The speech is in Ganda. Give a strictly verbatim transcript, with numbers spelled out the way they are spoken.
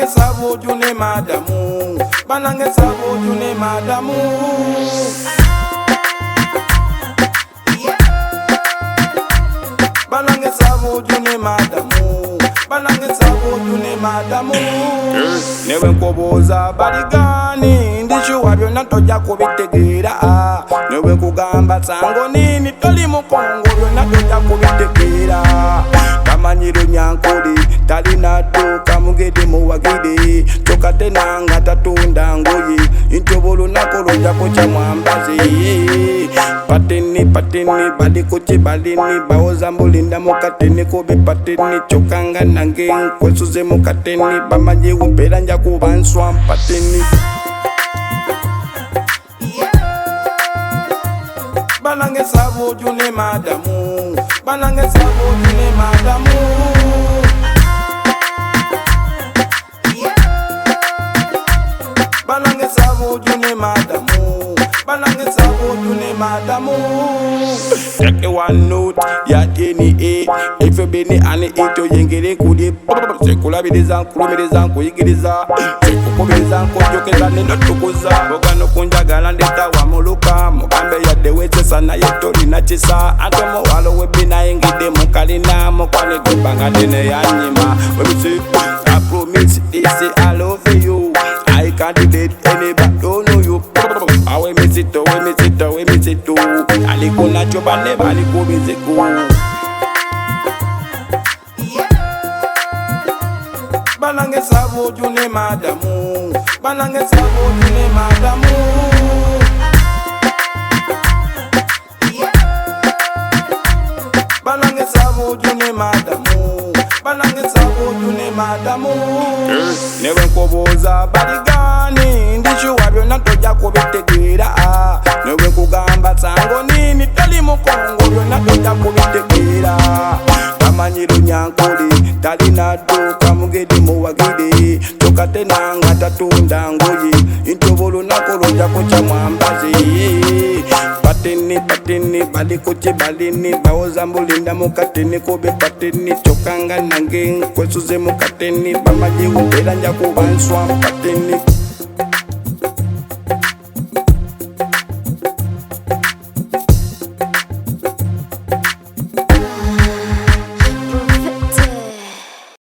sabu june madamu, banange sabu june madamu. Banange sabu june madamu, banange sabu june madamu. Newe nkoboza baligani, ndishuwa byonna tojja kubitegeera. Newe nkugamba sango nini toli mukongo byonna tojja kubitegeera. Kamanyiro nyankoli talina dduuka mugede muwagide, kyokate nanga tatunda ngoye nti olunaku lujjako kya mwambazi. Pateni pateni bali kuki balini bawoza mbulinda mukateni kubi pateni kyokanga nange nkwesuze mukateni bamanyi wumpeera nja kuba nswa pateni. Banange sabu june madamu, banange sabu june madamu. Banange sabu june madamu, banange sabu june madamu. Take one note ya N A. If you been ani ito yengere kudi sekulabiriza nkulumiriza nkuyigiriza sekukubiriza nkujokeza nenotukuza bogano kunjagala ndeta wamuluka mugambe yadde wekesa naye tolina kisa ate muwalo webina engidde mukalina mukwane gwebanga tene yanyima webisi I promise this I love you I can't date anybody don't know you awe misito we misito we misito aliko nacho bane baliko biziku. Banange sabu june madamu, banange sabu june madamu. Banange sabu june madamu, banange sabu june madamu. Newe nkoboza baligani, ndishuwa byonna tojja kubitegeera. Newe nkugamba sango nini toli mukongo byonna tojja kubitegeera. Kamanyiro nyankoli talina dduuka mugede muwagide, kyokate nanga tatunda ngoye nti olunaku lujjako kya mwambazi. Pateni pateni bali kuki balini bawoza mbulinda mukateni kubi pateni kyokanga nange nkwesuze mukateni bamanyi wumpeera nja kuba nswa pateni.